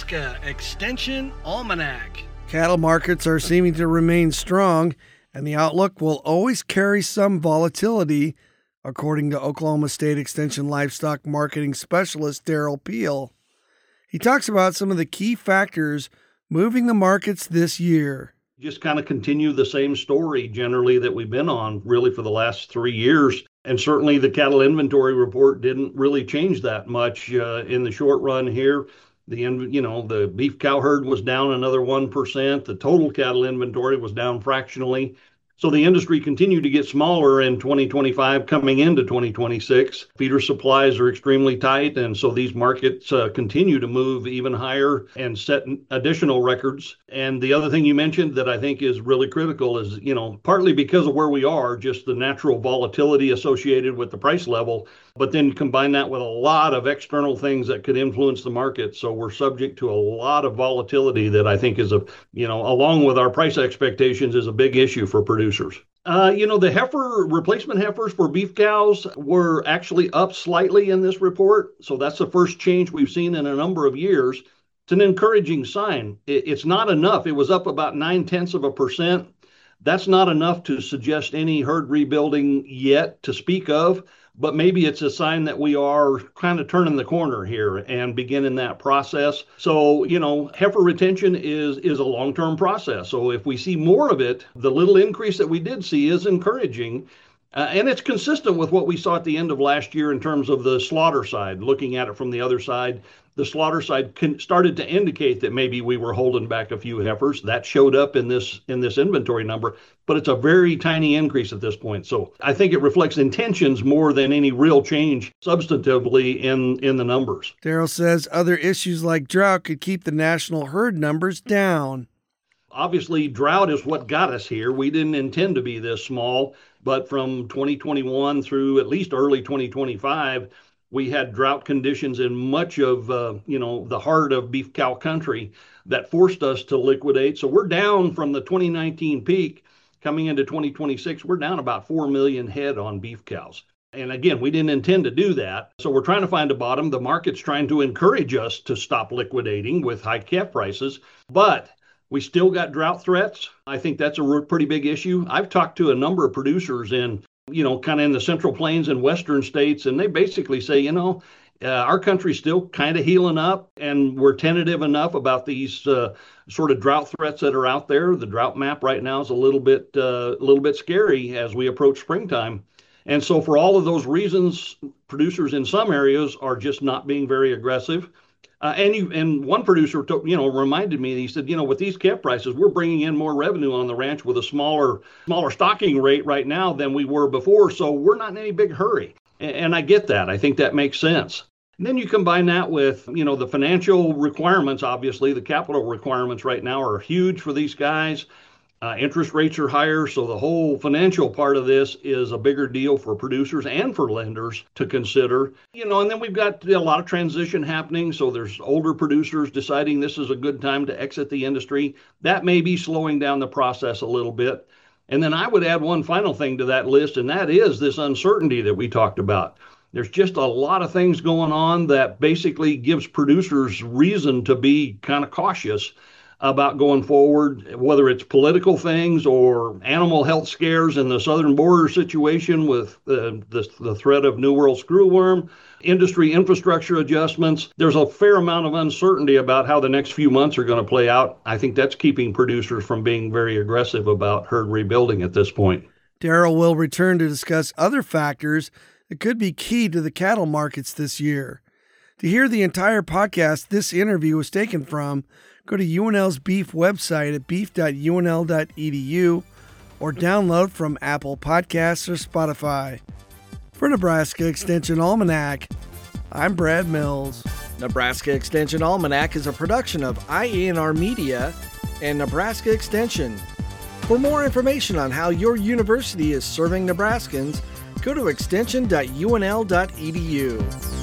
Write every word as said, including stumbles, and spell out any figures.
Nebraska Extension Almanac. Cattle markets are seeming to remain strong, and the outlook will always carry some volatility, according to Oklahoma State Extension Livestock Marketing Specialist Daryl Peel. He talks about some of the key factors moving the markets this year. Just kind of continue the same story generally that we've been on really for the last three years. And certainly the cattle inventory report didn't really change that much uh, in the short run here. The, you know, the beef cow herd was down another one percent. The total cattle inventory was down fractionally. So the industry continued to get smaller in twenty twenty-five coming into twenty twenty-six. Feeder supplies are extremely tight, and so these markets uh, continue to move even higher and set additional records. And the other thing you mentioned that I think is really critical is, you know, partly because of where we are, just the natural volatility associated with the price level, but then combine that with a lot of external things that could influence the market. So we're subject to a lot of volatility that I think is a, you know, along with our price expectations is a big issue for producers. Uh, you know, the heifer replacement heifers for beef cows were actually up slightly in this report. So that's the first change we've seen in a number of years. It's an encouraging sign. It, it's not enough. It was up about nine tenths of a percent. That's not enough to suggest any herd rebuilding yet to speak of, but maybe it's a sign that we are kind of turning the corner here and beginning that process. So, you know, heifer retention is, is a long-term process. So if we see more of it, the little increase that we did see is encouraging. Uh, and it's consistent with what we saw at the end of last year in terms of the slaughter side. Looking at it from the other side, the slaughter side can, started to indicate that maybe we were holding back a few heifers. That showed up in this in this inventory number, but it's a very tiny increase at this point. So I think it reflects intentions more than any real change substantively in, in the numbers. Daryl says other issues like drought could keep the national herd numbers down. Obviously, drought is what got us here. We didn't intend to be this small, but from twenty twenty-one through at least early twenty twenty-five, we had drought conditions in much of, uh, you know, the heart of beef cow country that forced us to liquidate. So we're down from the twenty nineteen peak coming into twenty twenty-six. We're down about four million head on beef cows. And again, we didn't intend to do that. So we're trying to find a bottom. The market's trying to encourage us to stop liquidating with high calf prices, but we still got drought threats. I think that's a pretty big issue. I've talked to a number of producers in, you know, kind of in the Central Plains and Western states, and they basically say, you know, uh, our country's still kind of healing up, and we're tentative enough about these uh, sort of drought threats that are out there. The drought map right now is a little bit, uh, a little bit scary as we approach springtime. And so for all of those reasons, producers in some areas are just not being very aggressive. Uh, and you, and one producer, took, you know, reminded me, he said, you know, with these calf prices, we're bringing in more revenue on the ranch with a smaller, smaller stocking rate right now than we were before. So we're not in any big hurry. And, and I get that. I think that makes sense. And then you combine that with, you know, the financial requirements. Obviously, the capital requirements right now are huge for these guys. Uh, interest rates are higher, so the whole financial part of this is a bigger deal for producers and for lenders to consider. You know, and then we've got a lot of transition happening, so there's older producers deciding this is a good time to exit the industry. That may be slowing down the process a little bit. And then I would add one final thing to that list, and that is this uncertainty that we talked about. There's just a lot of things going on that basically gives producers reason to be kind of cautious about going forward, whether it's political things or animal health scares in the southern border situation with uh, the, the threat of New World screwworm, industry infrastructure adjustments. There's a fair amount of uncertainty about how the next few months are going to play out. I think that's keeping producers from being very aggressive about herd rebuilding at this point. Daryl will return to discuss other factors that could be key to the cattle markets this year. To hear the entire podcast this interview was taken from, go to U N L's beef website at beef dot U N L dot E D U or download from Apple Podcasts or Spotify. For Nebraska Extension Almanac, I'm Brad Mills. Nebraska Extension Almanac is a production of I A N R Media and Nebraska Extension. For more information on how your university is serving Nebraskans, go to extension dot U N L dot E D U.